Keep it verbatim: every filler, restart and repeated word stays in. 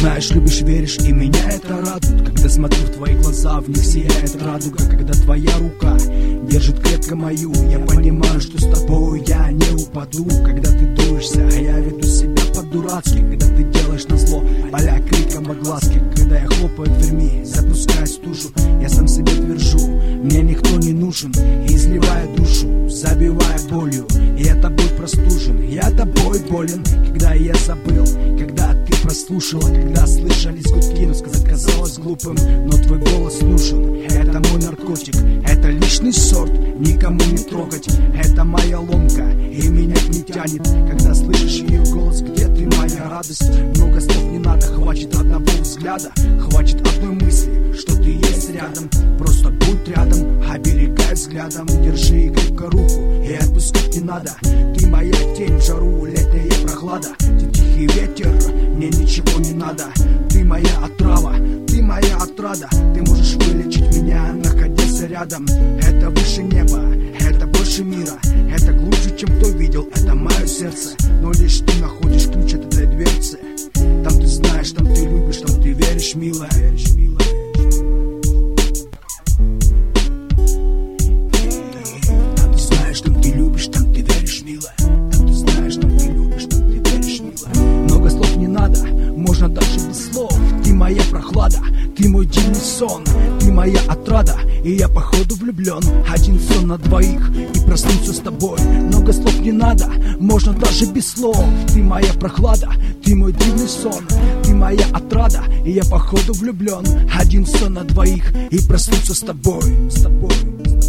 знаешь, любишь, веришь, и меня это радует. Когда смотрю в твои глаза, в них сияет радуга. Когда твоя рука держит крепко мою, я понимаю, что с тобой я не упаду. Когда ты дуешься, а я веду себя по-дурацки. Когда ты делаешь назло, поля криком о глазке. Когда я хлопаю дверьми, запускаясь в душу, я сам себе твержу, мне никто не нужен. И изливая душу, забивая болью, я тобой простужен, я тобой болен. Когда я забыл, когда ты прослушала, когда слышались гудки, но сказать казалось глупым, но твой голос нужен. Это мой наркотик, это личный сорт, никому не трогать. Это моя ломка, и меня не тянет, когда слышишь ее голос. Где ты, моя радость? Много слов не надо, хватит одного взгляда, хватит одной мысли, что ты есть рядом. Просто будь рядом, оберегай взглядом, держи крепко руку и отпускать не надо. Ты моя тень в жару, летняя прохлада, ты тихий ветер, мне ничего не надо. Ты моя отрава, ты моя отрада, ты можешь вылечить меня, находясь рядом. Это выше неба, это больше мира, это глубже, чем кто видел, это мое сердце. Но лишь ты находишь ключ от этой дверцы. Там ты знаешь, там ты любишь, там ты веришь, милая. Там ты знаешь, там ты любишь, там ты веришь, милая. Там ты знаешь, там ты любишь, там ты веришь, милая. Много слов не надо, можно даже без слов. Ты моя прохлада, ты мой дивный сон, ты моя отрада, и я походу влюблен. Один сон на двоих, и проснуться с тобой. Много слов не надо, можно даже без слов. Ты моя прохлада, ты мой дивный сон, ты моя отрада, и я походу влюблен. Один сон на двоих, и проснуться с тобой, с тобой.